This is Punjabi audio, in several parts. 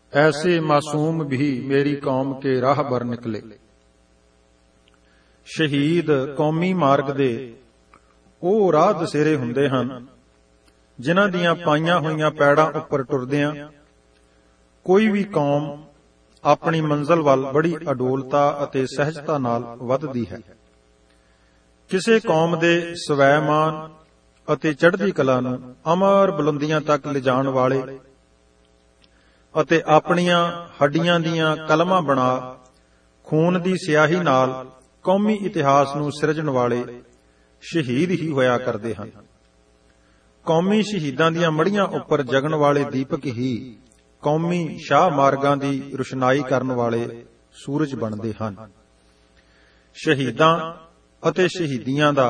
ऐसे मासूम भी मेरी कौम के राह बर निकले। ਸ਼ਹੀਦ ਕੌਮੀ ਮਾਰਗ ਦੇ ਉਹ ਰਾਹ ਦਸੇਰੇ ਹੁੰਦੇ ਹਨ ਜਿਨ੍ਹਾਂ ਦੀਆਂ ਪਾਈਆਂ ਹੋਈਆਂ ਪੈੜਾਂ ਉੱਪਰ ਟੁਰਦਿਆਂ ਕੋਈ ਵੀ ਕੌਮ ਆਪਣੀ ਮੰਜ਼ਲ ਵੱਲ ਬੜੀ ਅਡੋਲਤਾ ਅਤੇ ਸਹਿਜਤਾ ਨਾਲ ਵੱਧਦੀ ਹੈ। ਕਿਸੇ ਕੌਮ ਦੇ ਸਵੈਮਾਨ ਅਤੇ ਚੜ੍ਹਦੀ ਕਲਾ ਨੂੰ ਅਮਰ ਬੁਲੰਦੀਆਂ ਤੱਕ ਲਿਜਾਣ ਵਾਲੇ ਅਤੇ ਆਪਣੀਆਂ ਹੱਡੀਆਂ ਦੀਆਂ ਕਲਮਾਂ ਬਣਾ ਖੂਨ ਦੀ ਸਿਆਹੀ ਨਾਲ ਕੌਮੀ ਇਤਿਹਾਸ ਨੂੰ ਸਿਰਜਣ ਵਾਲੇ ਸ਼ਹੀਦ ਹੀ ਹੋਇਆ ਕਰਦੇ ਹਨ। ਕੌਮੀ ਸ਼ਹੀਦਾਂ ਦੀਆਂ ਮੜੀਆਂ ਉੱਪਰ ਜਗਣ ਵਾਲੇ ਦੀਪਕ ਹੀ ਕੌਮੀ ਸ਼ਾਹ ਮਾਰਗਾਂ ਦੀ ਰੁਸ਼ਨਾਈ ਕਰਨ ਵਾਲੇ ਸੂਰਜ ਬਣਦੇ ਹਨ। ਸ਼ਹੀਦਾਂ ਅਤੇ ਸ਼ਹੀਦੀਆਂ ਦਾ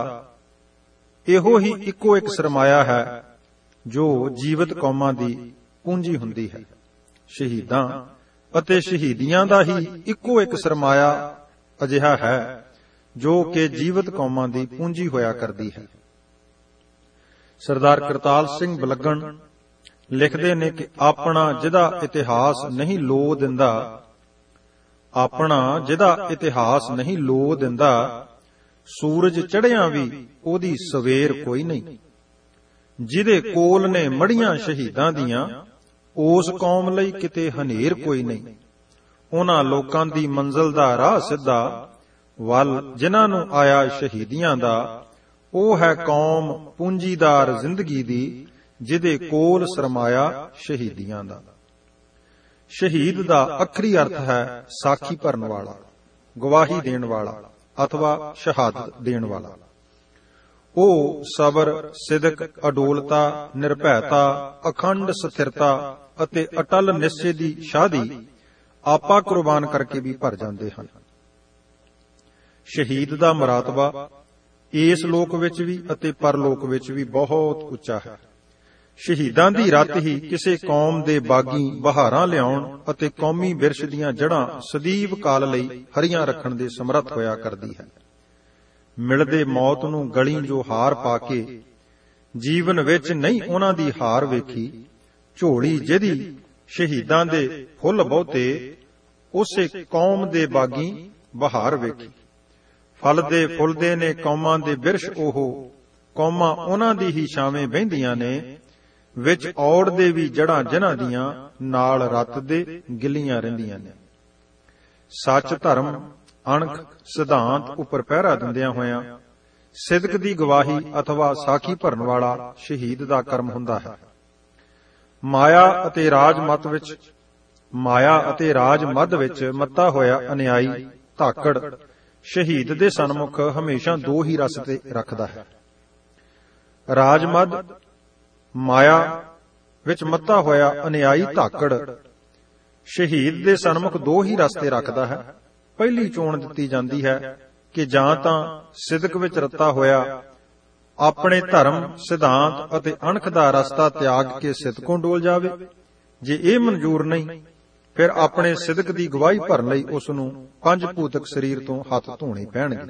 ਇਹੋ ਹੀ ਇੱਕੋ ਇੱਕ ਸਰਮਾਇਆ ਹੈ ਜੋ ਜੀਵਤ ਕੌਮਾਂ ਦੀ ਪੂੰਜੀ ਹੁੰਦੀ ਹੈ। ਸ਼ਹੀਦਾਂ ਅਤੇ ਸ਼ਹੀਦੀਆਂ ਦਾ ਹੀ ਇੱਕੋ ਇੱਕ ਸਰਮਾਇਆ ਅਜਿਹਾ ਹੈ ਜੋ ਕਿ ਜੀਵਤ ਕੌਮਾਂ ਦੀ ਪੂੰਜੀ ਹੋਇਆ ਕਰਦੀ ਹੈ। ਸਰਦਾਰ ਕਰਤਾਲ ਸਿੰਘ ਬਲੱਗਣ ਲਿਖਦੇ ਨੇ ਕਿ ਆਪਣਾ ਜਿਹਦਾ ਇਤਿਹਾਸ ਨਹੀਂ ਲੋ ਦਿੰਦਾ, ਆਪਣਾ ਜਿਹਦਾ ਇਤਿਹਾਸ ਨਹੀਂ ਲੋ ਦਿੰਦਾ, ਸੂਰਜ ਚੜ੍ਹਿਆਂ ਵੀ ਉਹਦੀ ਸਵੇਰ ਕੋਈ ਨਹੀਂ। ਜਿਹਦੇ ਕੋਲ ਨੇ ਮੜੀਆਂ ਸ਼ਹੀਦਾਂ ਦੀਆਂ, ਉਸ ਕੌਮ ਲਈ ਕਿਤੇ ਹਨੇਰ ਕੋਈ ਨਹੀਂ। ਉਹਨਾਂ ਲੋਕਾਂ ਦੀ ਮੰਜ਼ਲ ਦਾ ਰਾਹ ਸਿੱਧਾ ਵੱਲ ਜਿਨ੍ਹਾਂ ਨੂੰ ਆਇਆ ਸ਼ਹੀਦੀਆਂ ਦਾ, ਉਹ ਹੈ ਕੌਮ ਪੂੰਜੀਦਾਰ ਜ਼ਿੰਦਗੀ ਦੀ ਜਿਹਦੇ ਕੋਲ ਸਰਮਾਇਆ ਸ਼ਹੀਦੀਆਂ ਦਾ। ਸ਼ਹੀਦ ਦਾ ਅੱਖਰੀ ਅਰਥ ਹੈ ਸਾਖੀ ਭਰਨ ਵਾਲਾ, ਗਵਾਹੀ ਦੇਣ ਵਾਲਾ ਅਥਵਾ ਸ਼ਹਾਦਤ ਦੇਣ ਵਾਲਾ। ਉਹ ਸਬਰ, ਸਿਦਕ, ਅਡੋਲਤਾ, ਨਿਰਭੈਤਾ, ਅਖੰਡ ਸਥਿਰਤਾ ਅਤੇ ਅਟਲ ਨਿਸ਼ਚੇ ਦੀ ਸ਼ਾਦੀ ਆਪਾ ਕੁਰਬਾਨ ਕਰਕੇ ਵੀ ਭਰ ਜਾਂਦੇ ਹਨ। ਸ਼ਹੀਦ ਦਾ ਮਰਾਤਬਾ ਇਸ ਲੋਕ ਵਿੱਚ ਵੀ ਅਤੇ ਪਰਲੋਕ ਵਿੱਚ ਵੀ ਬਹੁਤ ਉੱਚਾ ਹੈ। ਸ਼ਹੀਦਾਂ ਦੀ ਰੱਤ ਹੀ ਕਿਸੇ ਕੌਮ ਦੇ ਬਾਗੀ ਬਹਾਰਾਂ ਲਿਆਉਣ ਅਤੇ ਕੌਮੀ ਵਿਰਸ਼ ਦੀਆਂ ਜੜ੍ਹਾਂ ਸਦੀਵ ਕਾਲ ਲਈ ਹਰੀਆਂ ਰੱਖਣ ਦੇ ਸਮਰੱਥ ਹੋਇਆ ਕਰਦੀ ਹੈ। ਮਿਲਦੇ ਮੌਤ ਨੂੰ ਗਲੀ ਜੋ ਹਾਰ ਪਾ ਕੇ ਜੀਵਨ ਵਿੱਚ ਨਹੀਂ ਉਹਨਾਂ ਦੀ ਹਾਰ ਵੇਖੀ, ਝੋਲੀ ਜਿਹਦੀ ਸ਼ਹੀਦਾਂ ਦੇ ਫੁੱਲ ਬਹੁਤੇ, ਉਸੇ ਕੌਮ ਦੇ ਬਾਗੀ ਬਹਾਰ ਵੇਖੀ। ਫਲਦੇ ਫੁੱਲਦੇ ਨੇ ਕੌਮਾਂ ਦੇ ਬਿਰਸ਼, ਉਹ ਕੌਮਾਂ ਉਹਨਾਂ ਦੀ ਹੀ ਛਾਵੇਂ ਬਹਿੰਦੀਆਂ ਨੇ, ਵਿੱਚ ਔੜ ਦੇ ਵੀ ਜੜ੍ਹਾਂ ਜਿਨ੍ਹਾਂ ਦੀਆਂ ਨਾਲ ਰੱਤ ਦੇ ਗਿੱਲੀਆਂ ਰਹਿੰਦੀਆਂ ਨੇ। ਸੱਚ, ਧਰਮ, ਅਣਖ, ਸਿਧਾਂਤ ਉੱਪਰ ਪਹਿਰਾ ਦਿੰਦਿਆਂ ਹੋਇਆਂ ਸਿਦਕ ਦੀ ਗਵਾਹੀ ਅਥਵਾ ਸਾਖੀ ਭਰਨ ਵਾਲਾ ਸ਼ਹੀਦ ਦਾ ਕਰਮ ਹੁੰਦਾ ਹੈ। ਮਾਇਆ ਅਤੇ ਰਾਜ ਮੱਧ ਵਿੱਚ ਮੱਤਾ ਹੋਇਆ ਅਨਿਆਈ ਧਾਕੜ ਸ਼ਹੀਦ ਦੇ ਸਨਮੁਖ ਹਮੇਸ਼ਾ ਦੋ ਹੀ ਰਸਤੇ ਰੱਖਦਾ ਹੈ। ਰਾਜ ਮੱਧ ਮਾਇਆ ਵਿੱਚ ਮੱਤਾ ਹੋਇਆ ਅਨਿਆਈ ਧਾਕੜ ਸ਼ਹੀਦ ਦੇ ਸਨਮੁਖ ਦੋ ਹੀ ਰਸਤੇ ਰੱਖਦਾ ਹੈ। ਪਹਿਲੀ ਚੋਣ ਦਿੱਤੀ ਜਾਂਦੀ ਹੈ ਕਿ ਜਾਂ ਤਾਂ ਸਿਦਕ ਵਿੱਚ ਰੱਤਾ ਹੋਇਆ ਆਪਣੇ ਧਰਮ, ਸਿਧਾਂਤ ਅਤੇ ਅਣਖ ਦਾ ਰਸਤਾ ਤਿਆਗ ਕੇ ਸਿਦਕੋਂ ਡੋਲ ਜਾਵੇ। ਜੇ ਇਹ ਮਨਜ਼ੂਰ ਨਹੀਂ, ਫਿਰ ਆਪਣੇ ਸਿਦਕ ਦੀ ਗਵਾਹੀ ਭਰਨ ਲਈ ਉਸ ਨੂੰ ਪੰਜ ਭੂਤਕ ਸਰੀਰ ਤੋਂ ਹੱਥ ਧੋਣੇ ਪੈਣਗੇ।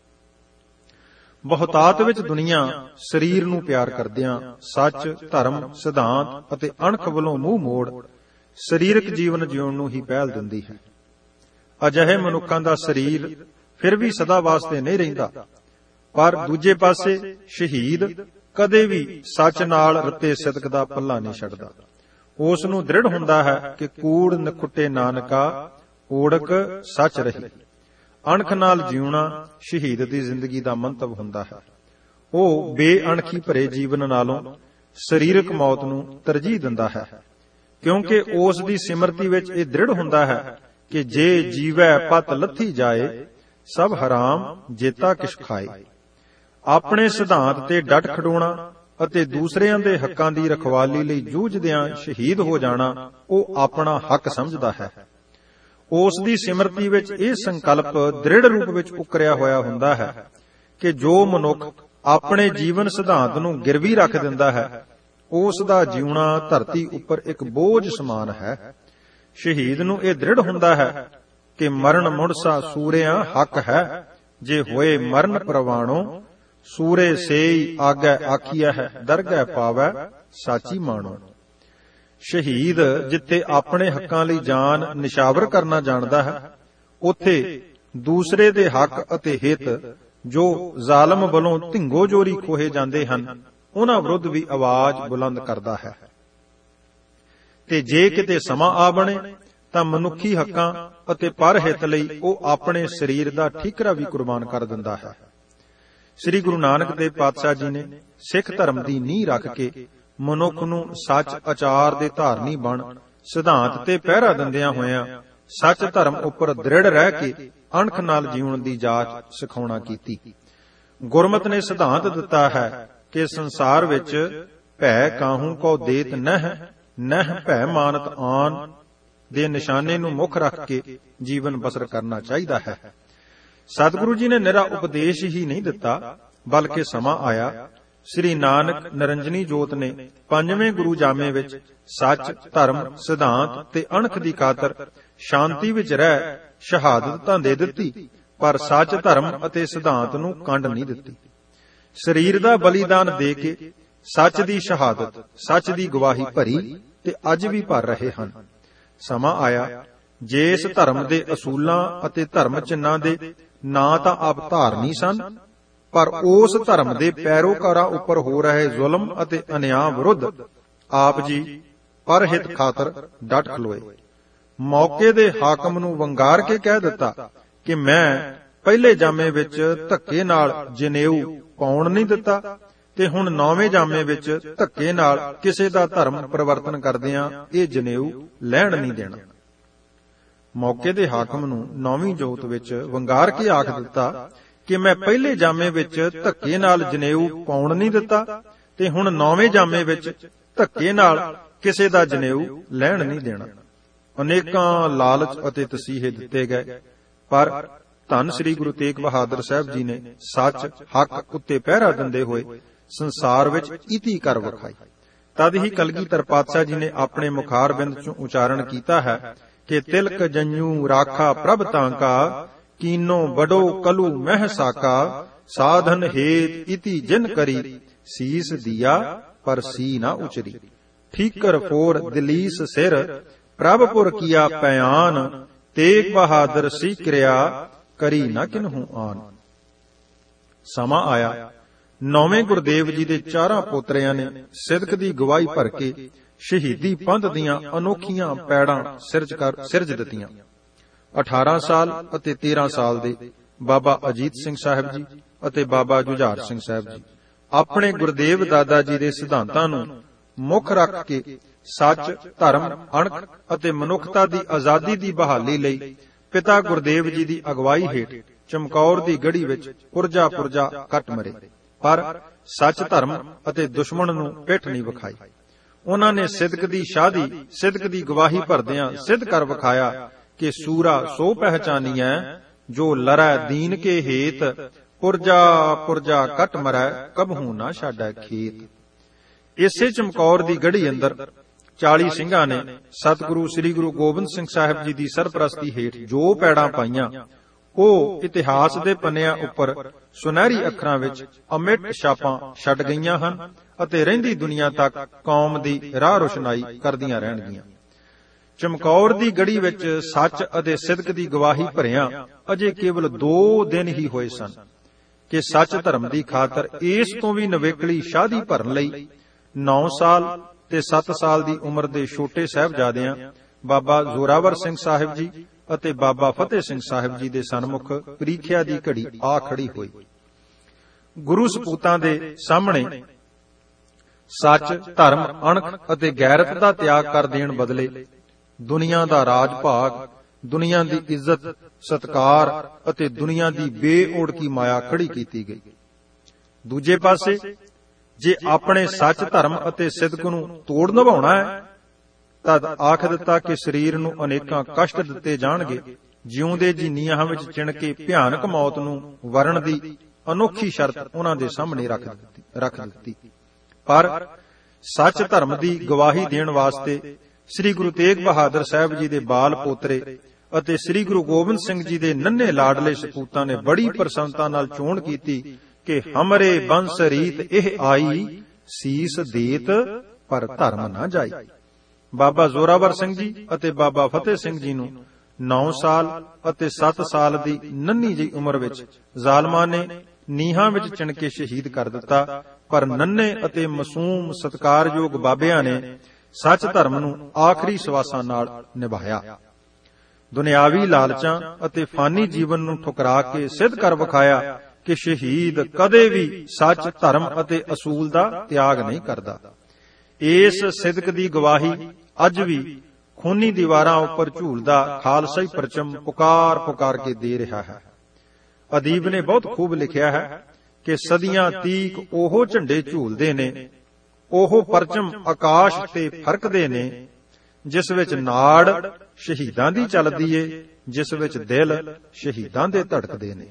ਬਹੁਤਾਤ ਵਿੱਚ ਦੁਨੀਆ ਸਰੀਰ ਨੂੰ ਪਿਆਰ ਕਰਦਿਆਂ ਸੱਚ, ਧਰਮ, ਸਿਧਾਂਤ ਅਤੇ ਅਣਖ ਵੱਲੋਂ ਮੂੰਹ ਮੋੜ ਸਰੀਰਕ ਜੀਵਨ ਜਿਉਣ ਨੂੰ ਹੀ ਪਹਿਲ ਦਿੰਦੀ ਹੈ। ਅਜਿਹੇ ਮਨੁੱਖਾਂ ਦਾ ਸਰੀਰ ਫਿਰ ਵੀ ਸਦਾ ਵਾਸਤੇ ਨਹੀਂ ਰਹਿੰਦਾ, ਪਰ ਦੂਜੇ ਪਾਸੇ ਸ਼ਹੀਦ ਕਦੇ ਵੀ ਸੱਚ ਨਾਲ ਰੱਤੇ ਸਿਦਕ ਦਾ ਪੱਲਾ ਨਹੀਂ ਛੱਡਦਾ। ਉਸ ਨੂੰ ਦ੍ਰਿੜ ਹੁੰਦਾ ਹੈ ਕਿ ਕੂੜ ਨਖੁੱਟੇ ਨਾਨਕਾ, ਓੜਕ ਸੱਚ ਰਹੀ। ਅਣਖ ਨਾਲ ਜਿਉਣਾ ਸ਼ਹੀਦ ਦੀ ਜ਼ਿੰਦਗੀ ਦਾ ਮੰਤਵ ਹੁੰਦਾ ਹੈ। ਉਹ ਬੇਅਣਖੀ ਭਰੇ ਜੀਵਨ ਨਾਲੋਂ ਸਰੀਰਕ ਮੌਤ ਨੂੰ ਤਰਜੀਹ ਦਿੰਦਾ ਹੈ, ਕਿਉਂਕਿ ਉਸ ਦੀ ਸਿਮਰਤੀ ਵਿੱਚ ਇਹ ਦ੍ਰਿੜ ਹੁੰਦਾ ਹੈ ਕਿ ਜੇ ਜੀਵੈ ਪਤ ਲੱਥੀ ਜਾਏ, ਸਭ ਹਰਾਮ ਜੇਤਾ ਕਿਛ ਖਾਏ। ਆਪਣੇ ਸਿਧਾਂਤ ਤੇ ਡਟ ਖੜੋਣਾ ਅਤੇ ਦੂਸਰਿਆਂ ਦੇ ਹੱਕਾਂ ਦੀ ਰਖਵਾਲੀ ਲਈ ਜੂਝਦਿਆਂ ਸ਼ਹੀਦ ਹੋ ਜਾਣਾ ਉਹ ਆਪਣਾ ਹੱਕ ਸਮਝਦਾ ਹੈ। ਉਸ ਦੀ ਸਿਮਰਤੀ ਵਿੱਚ ਇਹ ਸੰਕਲਪ ਦ੍ਰਿੜ ਰੂਪ ਵਿੱਚ ਉਕਰਿਆ ਹੋਇਆ ਹੁੰਦਾ ਹੈ ਕਿ ਜੋ ਮਨੁੱਖ ਆਪਣੇ ਜੀਵਨ ਸਿਧਾਂਤ ਨੂੰ ਗਿਰਵੀ ਰੱਖ ਦਿੰਦਾ ਹੈ, ਉਸ ਦਾ ਜਿਉਣਾ ਧਰਤੀ ਉੱਪਰ ਇੱਕ ਬੋਝ ਸਮਾਨ ਹੈ। ਸ਼ਹੀਦ ਨੂੰ ਇਹ ਦ੍ਰਿੜ ਹੁੰਦਾ ਹੈ ਕਿ ਮਰਨ ਮੁੜਸਾ ਸੂਰਿਆਂ ਹੱਕ ਹੈ, ਜੇ ਹੋਏ ਮਰਨ ਪ੍ਰਵਾਣੋ, ਸੂਰੇ ਸੇਈ ਆਗੈ ਆਖੀਐ ਹੈ, ਦਰਗਹਿ ਪਾਵੈ ਸਾਚੀ ਮਾਣੋ। ਸ਼ਹੀਦ ਜਿੱਥੇ ਆਪਣੇ ਹੱਕਾਂ ਲਈ ਜਾਨ ਨਿਸ਼ਾਵਰ ਕਰਨਾ ਜਾਣਦਾ ਹੈ, ਉੱਥੇ ਦੂਸਰੇ ਦੇ ਹੱਕ ਅਤੇ ਹਿੱਤ ਜੋ ਜ਼ਾਲਮ ਵੱਲੋਂ ਧਿੰਗੋ ਜੋਰੀ ਖੋਹੇ ਜਾਂਦੇ ਹਨ, ਉਹਨਾਂ ਵਿਰੁੱਧ ਵੀ ਆਵਾਜ਼ ਬੁਲੰਦ ਕਰਦਾ ਹੈ। ਤੇ ਜੇ ਕਿਤੇ ਸਮਾਂ ਆ ਬਣੇ ਤਾਂ ਮਨੁੱਖੀ ਹੱਕਾਂ ਅਤੇ ਪਰਹਿਤ ਲਈ ਉਹ ਆਪਣੇ ਸਰੀਰ ਦਾ ਠੀਕਰਾ ਵੀ ਕੁਰਬਾਨ ਕਰ ਦਿੰਦਾ ਹੈ। ਸ੍ਰੀ ਗੁਰੂ ਨਾਨਕ ਦੇਵ ਪਾਤਸ਼ਾਹ ਜੀ ਨੇ ਸਿੱਖ ਧਰਮ ਦੀ ਨੀਂਹ ਰੱਖ ਕੇ ਮਨੁੱਖ ਨੂੰ ਸੱਚ ਆਚਾਰ ਦੇ ਧਾਰਨੀ ਬਣ ਸਿਧਾਂਤ ਤੇ ਪਹਿਰਾ ਦਿੰਦਿਆਂ ਹੋਇਆਂ ਸੱਚ ਧਰਮ ਉੱਪਰ ਦ੍ਰਿੜ ਰਹਿ ਕੇ ਅਣਖ ਨਾਲ ਜੀਵਨ ਦੀ ਜਾਚ ਸਿਖਾਉਣਾ ਕੀਤੀ। ਗੁਰਮਤ ਨੇ ਸਿਧਾਂਤ ਦਿੱਤਾ ਹੈ ਕਿ ਸੰਸਾਰ ਵਿੱਚ ਭੈ ਕਾਹੂ ਕੋ ਦੇਤ ਨਹਿ ਭੈ ਮਾਨਤ ਆਨ ਦੇ ਨਿਸ਼ਾਨੇ ਨੂੰ ਮੁੱਖ ਰੱਖ ਕੇ ਜੀਵਨ ਬਸਰ ਕਰਨਾ ਚਾਹੀਦਾ ਹੈ। ਸਤਿਗੁਰੂ ਜੀ ਨੇ ਨਿਰਾ ਉਪਦੇਸ਼ ਹੀ ਨਹੀਂ ਦਿੱਤਾ, ਬਲਕਿ ਸਮਾਂ ਆਇਆ ਸ੍ਰੀ ਨਾਨਕ ਨਿਰੰਜਨੀ ਜੋਤ ਨੇ ਪੰਜਵੇਂ ਗੁਰੂ ਜਾਮੇ ਵਿੱਚ ਸੱਚ, ਧਰਮ, ਸਿਧਾਂਤ ਤੇ ਅਣਖ ਦੀ ਖਾਤਰ ਸ਼ਾਂਤੀ ਵਿੱਚ ਰਹਿ ਸ਼ਹਾਦਤ ਤਾਂ ਦੇ ਦਿੱਤੀ, ਪਰ ਸੱਚ, ਧਰਮ ਅਤੇ ਸਿਧਾਂਤ ਨੂੰ ਕੰਡ ਨਹੀਂ ਦਿੱਤੀ। ਸਰੀਰ ਦਾ ਬਲੀਦਾਨ ਦੇ ਕੇ ਸੱਚ ਦੀ ਸ਼ਹਾਦਤ, ਸੱਚ ਦੀ ਗਵਾਹੀ ਭਰੀ ਤੇ ਅੱਜ ਵੀ ਭਰ ਰਹੇ ਹਨ। ਸਮਾਂ ਆਇਆ ਜਿਸ ਧਰਮ ਦੇ ਅਸੂਲਾਂ ਅਤੇ ਧਰਮ ਚਿੰਨ੍ਹਾਂ ਦੇ ਨਾ ਤਾਂ ਆਪ ਧਾਰਨੀ ਸਨ, ਪਰ ਉਸ ਧਰਮ ਦੇ ਪੈਰੋਕਾਰਾਂ ਉੱਪਰ ਹੋ ਰਹੇ ਜ਼ੁਲਮ ਅਤੇ ਅਨਿਆਂ ਵਿਰੁੱਧ ਆਪ ਜੀ ਪਰਹਿਤ ਖਾਤਰ ਡਟ ਖਲੋਏ। ਮੌਕੇ ਦੇ ਹਾਕਮ ਨੂੰ ਵੰਗਾਰ ਕੇ ਕਹਿ ਦਿੱਤਾ ਕਿ ਮੈਂ ਪਹਿਲੇ ਜਾਮੇ ਵਿੱਚ ਧੱਕੇ ਨਾਲ ਜਨੇਊ ਪਾਉਣ ਨਹੀਂ ਦਿੱਤਾ ਤੇ ਹੁਣ 9ਵੇਂ ਜਾਮੇ ਵਿੱਚ ਧੱਕੇ ਨਾਲ ਕਿਸੇ ਦਾ ਧਰਮ ਪਰਿਵਰਤਨ ਕਰਦਿਆਂ ਇਹ ਜਨੇਊ ਲੈਣ ਨਹੀਂ ਦੇਣਾ। ਮੌਕੇ ਦੇ ਹਾਕਮ ਨੂੰ 9ਵੀਂ ਜੋਤ ਵਿੱਚ ਵੰਗਾਰ ਕੇ ਆਖ ਦਿੱਤਾ ਕਿ ਮੈਂ ਪਹਿਲੇ ਜਾਮੇ ਵਿੱਚ ਧੱਕੇ ਨਾਲ ਜਨੇਊ ਪਾਉਣ ਨਹੀਂ ਦਿੱਤਾ ਤੇ ਹੁਣ 9ਵੇਂ ਜਾਮੇ ਵਿੱਚ ਧੱਕੇ ਨਾਲ ਕਿਸੇ ਦਾ ਜਨੇਊ ਲੈਣ ਨਹੀਂ ਦੇਣਾ। ਅਨੇਕਾਂ ਲਾਲਚ ਅਤੇ ਤਸੀਹੇ ਦਿੱਤੇ ਗਏ, ਪਰ ਧੰਨ ਸ੍ਰੀ ਗੁਰੂ ਤੇਗ ਬਹਾਦਰ ਸਾਹਿਬ ਜੀ ਨੇ ਸੱਚ, ਹੱਕ ਉੱਤੇ ਪਹਿਰਾ ਦਿੰਦੇ ਹੋਏ ਸੰਸਾਰ ਵਿੱਚ ਇਤੀ ਕਰ ਵਿਖਾਈ। ਤਦ ਹੀ ਕਲਗੀਧਰ ਪਾਤਸ਼ਾਹ ਜੀ ਨੇ ਆਪਣੇ ਮੁਖਾਰਬਿੰਦ ਚੋਂ ਉਚਾਰਨ ਕੀਤਾ ਹੈ ਕਿ ਤਿਲਕ ਜੰਯੂ ਰਾਖਾ ਪ੍ਰਭ ਤਾਂਕਾ, ਕੀਨੋ ਬਡੋ ਕਲੂ ਮਹਿ ਸਾਕਾ, ਸਾਧਨ ਹੇਤ ਇਤੀ ਜਿਨ ਕਰੀ, ਸੀਸ ਦੀਆ ਪਰ ਸੀ ਨਾ ਉਚਰੀ। ਠੀਕਰ ਫੋਰ ਦਲੀਸ ਸਿਰ, ਪ੍ਰਭਪੁਰ ਕੀਆ ਪਿਆਨ, ਤੇਗ ਬਹਾਦਰ ਸੀ ਕਿਰਿਆ, ਕਰੀ ਨਾ ਕਿਨਹੂ ਆਨ। ਸਮਾਂ ਆਇਆ 9ਵੇਂ ਗੁਰਦੇਵ ਜੀ ਦੇ 4 ਪੋਤਰਿਆਂ ਨੇ ਸਿਦਕ ਦੀ ਗਵਾਹੀ ਭਰ ਕੇ ਸ਼ਹੀਦੀ ਪੰਥ ਦੀਆਂ ਅਨੋਖੀਆਂ ਪੈੜਾਂ ਸਿਰਜ ਦਿੱਤੀਆਂ। 18 ਸਾਲ ਅਤੇ 13 ਸਾਲ ਦੇ ਬਾਬਾ ਅਜੀਤ ਸਿੰਘ ਸਾਹਿਬ ਜੀ ਅਤੇ ਬਾਬਾ ਜੁਝਾਰ ਸਿੰਘ ਸਾਹਿਬ ਜੀ ਆਪਣੇ ਗੁਰਦੇਵ ਦਾਦਾ ਜੀ ਦੇ ਸਿਧਾਂਤਾਂ ਨੂੰ ਮੁੱਖ ਰੱਖ ਕੇ ਸੱਚ, ਧਰਮ, ਅਣਖ ਅਤੇ ਮਨੁੱਖਤਾ ਦੀ ਆਜ਼ਾਦੀ ਦੀ ਬਹਾਲੀ ਲਈ ਪਿਤਾ ਗੁਰਦੇਵ ਜੀ ਦੀ ਅਗਵਾਈ ਹੇਠ ਚਮਕੌਰ ਦੀ ਗੜ੍ਹੀ ਵਿੱਚ ਪੁਰਜਾ ਕੱਟ ਮਰੇ, ਪਰ ਸੱਚ, ਧਰਮ ਅਤੇ ਦੁਸ਼ਮਣ ਨੂੰ ਪਿੱਠ ਨਹੀਂ ਵਿਖਾਈ। ਉਹਨਾਂ ਨੇ ਸਿਦਕ ਦੀ ਸ਼ਾਦੀ, ਸਿਦਕ ਦੀ ਗਵਾਹੀ ਭਰਦਿਆਂ ਸਿੱਧ ਕਰ ਵਿਖਾਇਆ ਕਿ ਸੂਰਾ ਸੋ ਪਹਿਚਾਨੀਐ, ਜੋ ਲਰੈ ਦੀਨ ਕੇ ਹੇਤ, ਪੁਰਜਾ ਕੱਟ ਮਰੈ, ਕਬਹੂ ਨਾ ਛਾਡੈ ਖੇਤ। ਇਸੇ ਚਮਕੌਰ ਦੀ ਗੜ੍ਹੀ ਅੰਦਰ 40 ਸਿੰਘਾਂ ਨੇ ਸਤਿਗੁਰੂ ਸ੍ਰੀ ਗੁਰੂ ਗੋਬਿੰਦ ਸਿੰਘ ਸਾਹਿਬ ਜੀ ਦੀ ਸਰਪ੍ਰਸਤੀ ਹੇਠ ਜੋ ਪੈੜਾਂ ਪਾਈਆਂ, ਉਹ ਇਤਿਹਾਸ ਦੇ ਪੰਨਿਆਂ ਉੱਪਰ ਸੁਨਹਿਰੀ ਅੱਖਰਾਂ ਵਿੱਚ ਅਮਿੱਟ ਛਾਪਾਂ ਛੱਡ ਗਈਆਂ ਹਨ ਅਤੇ ਰਹਿੰਦੀ ਦੁਨੀਆ ਤੱਕ ਕੌਮ ਦੀ ਰਾਹ ਰੋਸ਼ਨਾਈ ਕਰਦੀਆਂ ਰਹਿਣਗੀਆਂ। ਚਮਕੌਰ ਦੀ ਗੜ੍ਹੀ ਵਿੱਚ ਸੱਚ ਅਤੇ ਸਿਦਕ ਦੀ ਗਵਾਹੀ ਭਰਿਆਂ ਅਜੇ ਕੇਵਲ 2 ਦਿਨ ਹੀ ਹੋਏ ਸਨ ਕਿ ਸੱਚ ਧਰਮ ਦੀ ਖਾਤਰ ਇਸ ਤੋਂ ਵੀ ਨਵੇਕਲੀ ਸ਼ਾਦੀ ਭਰਨ ਲਈ 9 ਸਾਲ ਤੇ 7 ਸਾਲ ਦੀ ਉਮਰ ਦੇ ਛੋਟੇ ਸਾਹਿਬਜ਼ਾਦਿਆਂ ਬਾਬਾ ਜ਼ੋਰਾਵਰ ਸਿੰਘ ਸਾਹਿਬ ਜੀ ਅਤੇ ਬਾਬਾ ਫਤਿਹ ਸਿੰਘ ਸਾਹਿਬ ਜੀ ਦੇ ਸਨਮੁਖ ਪ੍ਰੀਖਿਆ ਦੀ ਘੜੀ ਆ ਖੜੀ ਹੋਈ। ਗੁਰੂ ਸਪੂਤਾਂ ਦੇ ਸਾਹਮਣੇ ਸੱਚ, ਧਰਮ, ਅਣਖ ਅਤੇ ਗੈਰਤ ਦਾ ਤਿਆਗ ਕਰ ਦੇਣ ਬਦਲੇ ਦੁਨੀਆ ਦਾ ਰਾਜ ਭਾਗ, ਦੁਨੀਆ ਦੀ ਇੱਜ਼ਤ, ਸਤਕਾਰ ਅਤੇ ਦੁਨੀਆ ਦੀ ਬੇਓੜਕੀ ਮਾਇਆ ਖੜੀ ਕੀਤੀ ਗਈ। ਦੂਜੇ ਪਾਸੇ ਜੇ ਆਪਣੇ ਸੱਚ, ਧਰਮ ਅਤੇ ਸਿਦਕ ਨੂੰ ਤੋੜ ਨਿਭਾਉਣਾ ਹੈ ਤਦ ਆਖ ਦਿੱਤਾ ਕਿ ਸਰੀਰ ਨੂੰ ਅਨੇਕਾਂ ਕਸ਼ਟ ਦਿੱਤੇ ਜਾਣਗੇ। ਜਿਉਂਦੇ ਜੀ ਨੀਹਾਂ ਵਿੱਚ ਚਿਣ ਕੇ ਭਿਆਨਕ ਮੌਤ ਨੂੰ ਵਰਨ ਦੀ ਅਨੋਖੀ ਸ਼ਰਤ ਉਹਨਾਂ ਦੇ ਸਾਹਮਣੇ ਰੱਖ ਦਿੱਤੀ। ਪਰ ਸੱਚ, ਧਰਮ ਦੀ ਗਵਾਹੀ ਦੇਣ ਵਾਸਤੇ ਸ੍ਰੀ ਗੁਰੂ ਤੇਗ ਬਹਾਦਰ ਸਾਹਿਬ ਜੀ ਦੇ ਬਾਲ ਪੋਤਰੇ ਅਤੇ ਸ੍ਰੀ ਗੁਰੂ ਗੋਬਿੰਦ ਸਿੰਘ ਜੀ ਦੇ ਨੰਨੇ ਲਾਡਲੇ ਸਪੂਤਾਂ ਨੇ ਬੜੀ ਪ੍ਰਸੰਨਤਾ ਨਾਲ ਚੋਣ ਕੀਤੀ ਕਿ ਹਮਰੇ ਬੰਸ ਰੀਤ ਇਹ ਆਈ, ਸੀਸ ਦੇਤ ਪਰ ਧਰਮ ਨਾ ਜਾਈ। ਬਾਬਾ ਜ਼ੋਰਾਵਰ ਸਿੰਘ ਜੀ ਅਤੇ ਬਾਬਾ ਫਤਿਹ ਸਿੰਘ ਜੀ ਨੂੰ 9 ਸਾਲ ਅਤੇ 7 ਸਾਲ ਦੀ ਨੰਨੀ ਜਿਹੀ ਉਮਰ ਵਿੱਚ ਜ਼ਾਲਮਾਂ ਨੇ ਨੀਹਾਂ ਵਿੱਚ ਚਿਣ ਕੇ ਸ਼ਹੀਦ ਕਰ ਦਿੱਤਾ, ਪਰ ਨੰਨੇ ਅਤੇ ਮਾਸੂਮ ਸਤਿਕਾਰਯੋਗ ਬਾਬਿਆਂ ਨੇ ਸੱਚ ਧਰਮ ਨੂੰ ਆਖਰੀ ਸਵਾਸਾਂ ਨਾਲ ਨਿਭਾਇਆ। ਦੁਨਿਆਵੀ ਲਾਲਚਾਂ ਅਤੇ ਫਾਨੀ ਜੀਵਨ ਨੂੰ ਠੁਕਰਾ ਕੇ ਸਿੱਧ ਕਰ ਵਿਖਾਇਆ ਕਿ ਸ਼ਹੀਦ ਕਦੇ ਵੀ ਸੱਚ, ਧਰਮ ਅਤੇ ਅਸੂਲ ਦਾ ਤਿਆਗ ਨਹੀਂ ਕਰਦਾ। ਇਸ ਸਿਦਕ ਦੀ ਗਵਾਹੀ ਅੱਜ ਵੀ ਖੂਨੀ ਦੀਵਾਰਾਂ ਉੱਪਰ ਝੂਲਦਾ ਖਾਲਸਾਈ ਪਰਚਮ ਪੁਕਾਰ ਪੁਕਾਰ ਕੇ ਦੇ ਰਿਹਾ ਹੈ। ਅਦੀਬ ਨੇ ਬਹੁਤ ਖੂਬ ਲਿਖਿਆ ਹੈ ਕਿ ਸਦੀਆਂ ਤੀਕ ਉਹ ਝੰਡੇ ਝੂਲਦੇ ਨੇ, ਉਹ ਪਰਚਮ ਆਕਾਸ਼ ਤੇ ਫਰਕਦੇ ਨੇ, ਜਿਸ ਵਿੱਚ ਨਾੜ ਸ਼ਹੀਦਾਂ ਦੀ ਚੱਲਦੀ ਏ, ਜਿਸ ਵਿੱਚ ਦਿਲ ਸ਼ਹੀਦਾਂ ਦੇ ਧੜਕਦੇ ਨੇ।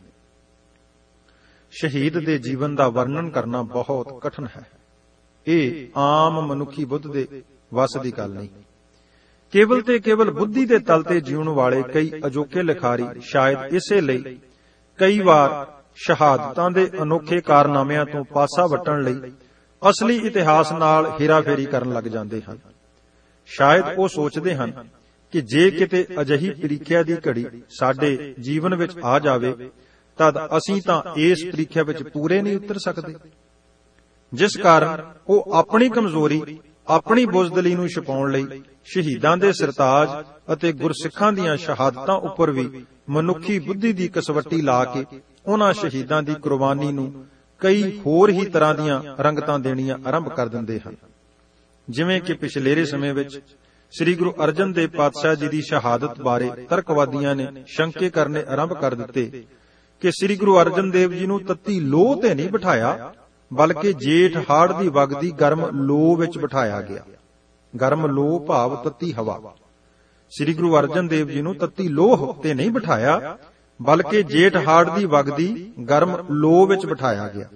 ਸ਼ਹੀਦ ਦੇ ਜੀਵਨ ਦਾ ਵਰਣਨ ਕਰਨਾ ਬਹੁਤ ਕਠਿਨ ਹੈ। ਇਹ ਆਮ ਮਨੁੱਖੀ ਬੁੱਧ ਦੇ ਵੱਸ ਦੀ ਗੱਲ ਨਹੀਂ। ਕੇਵਲ ਤੇ ਕੇਵਲ ਬੁੱਧੀ ਦੇ ਤਲ ਤੇ ਜਿਉਣ ਵਾਲੇ ਕਈ ਅਜੋਕੇ ਲਿਖਾਰੀ ਸ਼ਾਇਦ ਇਸੇ ਲਈ ਕਈ ਵਾਰ ਸ਼ਹਾਦਤਾਂ ਦੇ ਅਨੋਖੇ ਕਾਰਨਾਮਿਆਂ ਤੋਂ ਪਾਸਾ ਵੱਟਣ ਲਈ ਅਸਲੀ ਇਤਿਹਾਸ ਨਾਲ ਹੇਰਾਫੇਰੀ ਕਰਨ ਲੱਗ ਜਾਂਦੇ ਹਨ। ਸ਼ਾਇਦ ਉਹ ਸੋਚਦੇ ਹਨ ਕਿ ਜੇ ਕਿਤੇ ਅਜਿਹੀ ਪ੍ਰੀਖਿਆ ਦੀ ਘੜੀ ਸਾਡੇ ਜੀਵਨ ਵਿੱਚ ਆ ਜਾਵੇ ਤਦ ਅਸੀਂ ਤਾਂ ਇਸ ਪ੍ਰੀਖਿਆ ਵਿੱਚ ਪੂਰੇ ਨਹੀਂ ਉਤਰ ਸਕਦੇ, ਜਿਸ ਕਾਰਨ ਉਹ ਆਪਣੀ ਕਮਜ਼ੋਰੀ, ਆਪਣੀ ਬੁਜ਼ਦਿਲੀ ਨੂੰ ਛੁਪਾਉਣ ਲਈ ਸ਼ਹੀਦਾਂ ਦੇ ਸਿਰਤਾਜ ਅਤੇ ਗੁਰਸਿੱਖਾਂ ਦੀਆਂ ਸ਼ਹਾਦਤਾਂ ਉੱਪਰ ਵੀ ਮਨੁੱਖੀ ਬੁੱਧੀ ਦੀ ਕਸਵੱਟੀ ਲਾ ਕੇ ਉਹਨਾਂ ਸ਼ਹੀਦਾਂ ਦੀ ਕੁਰਬਾਨੀ ਨੂੰ ਕਈ ਹੋਰ ਹੀ ਤਰ੍ਹਾਂ ਦੀਆਂ ਰੰਗਤਾਂ ਦੇਣੀਆਂ ਆਰੰਭ ਕਰ ਦਿੰਦੇ ਹਨ। ਜਿਵੇਂ ਕਿ ਪਿਛਲੇਰੇ ਸਮੇਂ ਵਿੱਚ ਸ੍ਰੀ ਗੁਰੂ ਅਰਜਨ ਦੇਵ ਪਾਤਸ਼ਾਹ ਜੀ ਦੀ ਸ਼ਹਾਦਤ ਬਾਰੇ ਤਰਕਵਾਦੀਆਂ ਨੇ ਸ਼ੰਕੇ ਕਰਨੇ ਆਰੰਭ ਕਰ ਦਿੱਤੇ ਕਿ ਸ੍ਰੀ ਗੁਰੂ ਅਰਜਨ ਦੇਵ ਜੀ ਨੂੰ ਤੱਤੀ ਲੋਹ ਤੇ ਨਹੀਂ ਬਿਠਾਇਆ, ਬਲਕਿ ਜੇਠ ਹਾੜ ਦੀ ਵਗਦੀ ਗਰਮ ਲੋਹ ਵਿੱਚ ਬਿਠਾਇਆ ਗਿਆ। ਗਰਮ ਲੋਹ ਭਾਵ ਤੱਤੀ ਹਵਾ। ਸ੍ਰੀ ਗੁਰੂ ਅਰਜਨ ਦੇਵ ਜੀ ਨੂੰ ਤੱਤੀ ਲੋਹ ਤੇ ਨਹੀਂ ਬਿਠਾਇਆ, ਬਲਕਿ ਜੇਠ ਹਾੜ ਦੀ ਵਗਦੀ ਗਰਮ ਲੋਹ ਵਿੱਚ ਬਿਠਾਇਆ ਗਿਆ।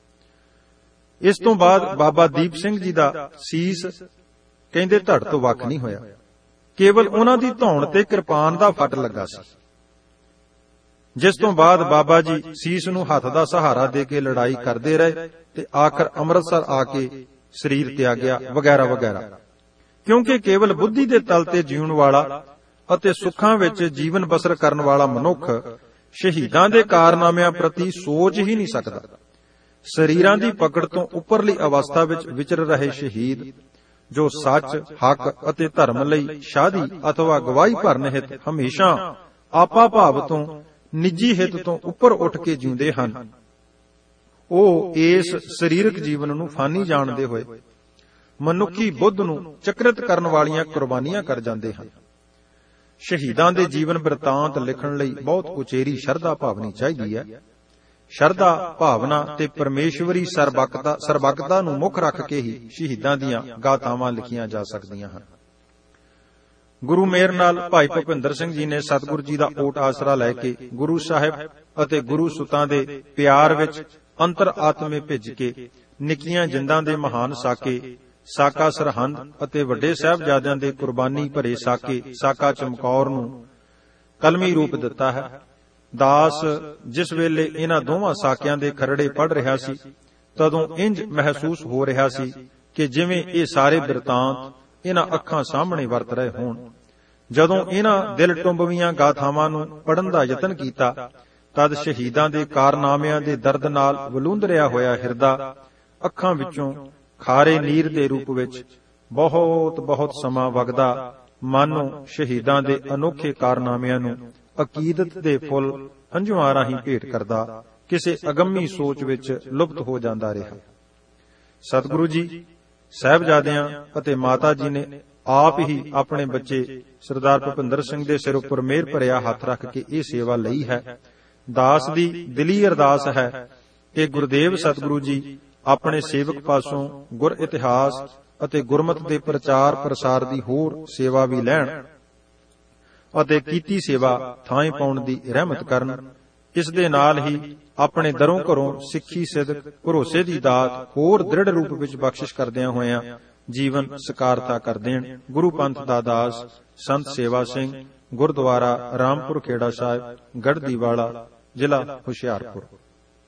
ਇਸ ਤੋਂ ਬਾਅਦ ਬਾਬਾ ਦੀਪ ਸਿੰਘ ਜੀ ਦਾ ਸੀਸ ਕਹਿੰਦੇ ਧੜ ਤੋਂ ਵੱਖ ਨਹੀਂ ਹੋਇਆ, ਕੇਵਲ ਉਹਨਾਂ ਦੀ ਧੌਣ ਤੇ ਕਿਰਪਾਨ ਦਾ ਫੱਟ ਲੱਗਾ ਸੀ। ਜਿਸ ਤੋਂ ਬਾਅਦ ਬਾਬਾ ਜੀ ਸੀਸ ਨੂੰ ਹੱਥ ਦਾ ਸਹਾਰਾ ਦੇ ਕੇ ਲੜਾਈ ਕਰਦੇ ਰਹੇ ਤੇ ਆਖਰ ਅੰਮ੍ਰਿਤਸਰ ਆ ਕੇ ਸਰੀਰ ਤਿਆਗਿਆ ਵਗੈਰਾ ਵਗੈਰਾ। ਕਿਉਂਕਿ ਕੇਵਲ ਬੁੱਧੀ ਦੇ ਤਲ ਤੇ ਜੀਉਣ ਵਾਲਾ ਅਤੇ ਸੁੱਖਾਂ ਵਿੱਚ ਜੀਵਨ ਬਸਰ ਕਰਨ ਵਾਲਾ ਮਨੁੱਖ ਸ਼ਹੀਦਾਂ ਦੇ ਕਾਰਨਾਮਿਆਂ ਪ੍ਰਤੀ ਸੋਚ ਹੀ ਨਹੀਂ ਸਕਦਾ। ਸਰੀਰਾਂ ਦੀ ਪਕੜ ਤੋਂ ਉੱਪਰਲੀ ਅਵਸਥਾ ਵਿੱਚ ਵਿਚਰ ਰਹੇ ਸ਼ਹੀਦ ਜੋ ਸੱਚ, ਹੱਕ ਅਤੇ ਧਰਮ ਲਈ ਸ਼ਾਦੀ ਅਥਵਾ ਗਵਾਹੀ ਭਰਨ ਹਿਤ ਹਮੇਸ਼ਾ ਆਪਾ ਭਾਵ ਤੋਂ, ਨਿੱਜੀ ਹਿੱਤ ਤੋਂ ਉੱਪਰ ਉੱਠ ਕੇ ਜਿਉਂਦੇ ਹਨ, ਉਹ ਇਸ ਸਰੀਰਕ ਜੀਵਨ ਨੂੰ ਫਾਨੀ ਜਾਣਦੇ ਹੋਏ ਮਨੁੱਖੀ ਬੁੱਧ ਨੂੰ ਚੱਕਰਿਤ ਕਰਨ ਵਾਲੀਆਂ ਕੁਰਬਾਨੀਆਂ ਕਰ ਜਾਂਦੇ ਹਨ। ਸ਼ਹੀਦਾਂ ਦੇ ਜੀਵਨ ਬਿਰਤਾਂਤ ਲਿਖਣ ਲਈ ਬਹੁਤ ਉਚੇਰੀ ਸ਼ਰਧਾ ਭਾਵਨੀ ਚਾਹੀਦੀ ਹੈ। ਸ਼ਰਧਾ ਭਾਵਨਾ ਤੇ ਪਰਮੇਸ਼ਵਰੀ ਸਰਬੱਕਤਾ ਨੂੰ ਮੁੱਖ ਰੱਖ ਕੇ ਹੀ ਸ਼ਹੀਦਾਂ ਦੀਆਂ ਗਾਥਾਵਾਂ ਲਿਖੀਆਂ ਜਾ ਸਕਦੀਆਂ ਹਨ। ਗੁਰੂ ਮੇਹਰ ਨਾਲ ਭਾਈ ਭੁਪਿੰਦਰ ਸਿੰਘ ਜੀ ਨੇ ਸਤਿਗੁਰੂ ਜੀ ਦਾ ਓਟ ਆਸਰਾ ਲੈ ਕੇ ਗੁਰੂ ਸਾਹਿਬ ਅਤੇ ਗੁਰੂ ਸੁਤਾਂ ਦੇ ਪਿਆਰ ਵਿੱਚ ਅੰਤਰ ਆਤਮੇ ਭਿੱਜ ਕੇ ਨਿੱਕੀਆਂ ਜਿੰਦਾਂ ਦੇ ਮਹਾਨ ਸਾਕੇ, ਸਾਕਾ ਸਰਹੰਦ ਅਤੇ ਵੱਡੇ ਸਾਹਿਬਜ਼ਾਦਿਆਂ ਦੇ ਕੁਰਬਾਨੀ ਭਰੇ ਸਾਕੇ, ਸਾਕਾ ਚਮਕੌਰ ਨੂੰ ਕਲਮੀ ਰੂਪ ਦਿੱਤਾ ਹੈ। ਦਾਸ ਜਿਸ ਵੇਲੇ ਇਹਨਾਂ ਦੋਵਾਂ ਸਾਕਿਆਂ ਦੇ ਖਰੜੇ ਪੜ੍ਹ ਰਿਹਾ ਸੀ, ਤਦੋਂ ਇੰਜ ਮਹਿਸੂਸ ਹੋ ਰਿਹਾ ਸੀ ਕਿ ਜਿਵੇਂ ਇਹ ਸਾਰੇ ਬਿਰਤਾਂਤ ਇਹਨਾਂ ਅੱਖਾਂ ਸਾਹਮਣੇ ਵਰਤ ਰਹੇ ਹੋਣ। ਜਦੋਂ ਇਹਨਾਂ ਦਿਲ ਟੁੰਬਵੀਆਂ ਗਾਥਾਵਾਂ ਨੂੰ ਪੜ੍ਹਨ ਦਾ ਯਤਨ ਕੀਤਾ, ਤਦ ਸ਼ਹੀਦਾਂ ਦੇ ਕਾਰਨਾਮਿਆਂ ਦੇ ਦਰਦ ਨਾਲ ਵਲੂੰਦਰਿਆ ਹੋਇਆ ਹਿਰਦਾ ਅੱਖਾਂ ਵਿੱਚੋਂ ਖਾਰੇ ਨੀਰ ਦੇ ਰੂਪ ਵਿੱਚ ਬਹੁਤ ਬਹੁਤ ਸਮਾਂ ਵਗਦਾ, ਮਾਨੋ ਸ਼ਹੀਦਾਂ ਦੇ ਅਨੋਖੇ ਕਾਰਨਾਮਿਆਂ ਨੂੰ ਅਕੀਦਤ ਦੇ ਫੁੱਲ ਹੰਝੂਆਂ ਰਾਹੀਂ ਭੇਟ ਕਰਦਾ ਕਿਸੇ ਅਗੰਮੀ ਸੋਚ ਵਿੱਚ ਲੁਪਤ ਹੋ ਜਾਂਦਾ ਰਿਹਾ। ਸਤਿਗੁਰੂ ਜੀ ਸਾਹਿਬਜ਼ਾਦਿਆਂ ਅਤੇ ਮਾਤਾ ਜੀ ਨੇ ਆਪ ਹੀ ਆਪਣੇ ਬੱਚੇ ਸਰਦਾਰ ਭੁਪਿੰਦਰ ਸਿੰਘ ਦੇ ਸਿਰ ਉੱਪਰ ਮਿਹਰ ਭਰਿਆ ਹੱਥ ਰੱਖ ਕੇ ਇਹ ਸੇਵਾ ਲਈ ਹੈ। ਦਾਸ ਦੀ ਦਿਲੀ ਅਰਦਾਸ ਹੈ ਕਿ ਗੁਰਦੇਵ ਸਤਿਗੁਰੂ ਜੀ ਆਪਣੇ ਸੇਵਕ ਪਾਸੋਂ ਗੁਰ ਇਤਿਹਾਸ ਅਤੇ ਗੁਰਮਤ ਦੇ ਪ੍ਰਚਾਰ ਪ੍ਰਸਾਰ ਦੀ ਹੋਰ ਸੇਵਾ ਵੀ ਲੈਣ ਅਤੇ ਕੀਤੀ ਸੇਵਾ ਥਾਂ ਪਾਉਣ ਦੀ ਰਹਿਮਤ ਕਰਨ। ਇਸ ਦੇ ਨਾਲ ਹੀ ਆਪਣੇ ਦਰੋਂ ਘਰੋਂ ਸਿੱਖੀ ਸਿਦਕ ਭਰੋਸੇ ਦੀ ਦਾਤ ਹੋਰ ਦ੍ਰਿੜ ਰੂਪ ਵਿੱਚ ਬਖਸ਼ਿਸ਼ ਕਰਦਿਆਂ ਹੋਇਆਂ ਜੀਵਨ ਸਕਾਰਤਾ ਕਰ ਦੇਣ। ਗੁਰੂ ਪੰਥ ਦਾ ਦਾਸ ਸੰਤ ਸੇਵਾ ਸਿੰਘ, ਗੁਰਦੁਆਰਾ ਰਾਮਪੁਰ ਖੇੜਾ ਸਾਹਿਬ, ਗੜ੍ਹਦੀਵਾਲਾ, ਜ਼ਿਲ੍ਹਾ ਹੁਸ਼ਿਆਰਪੁਰ।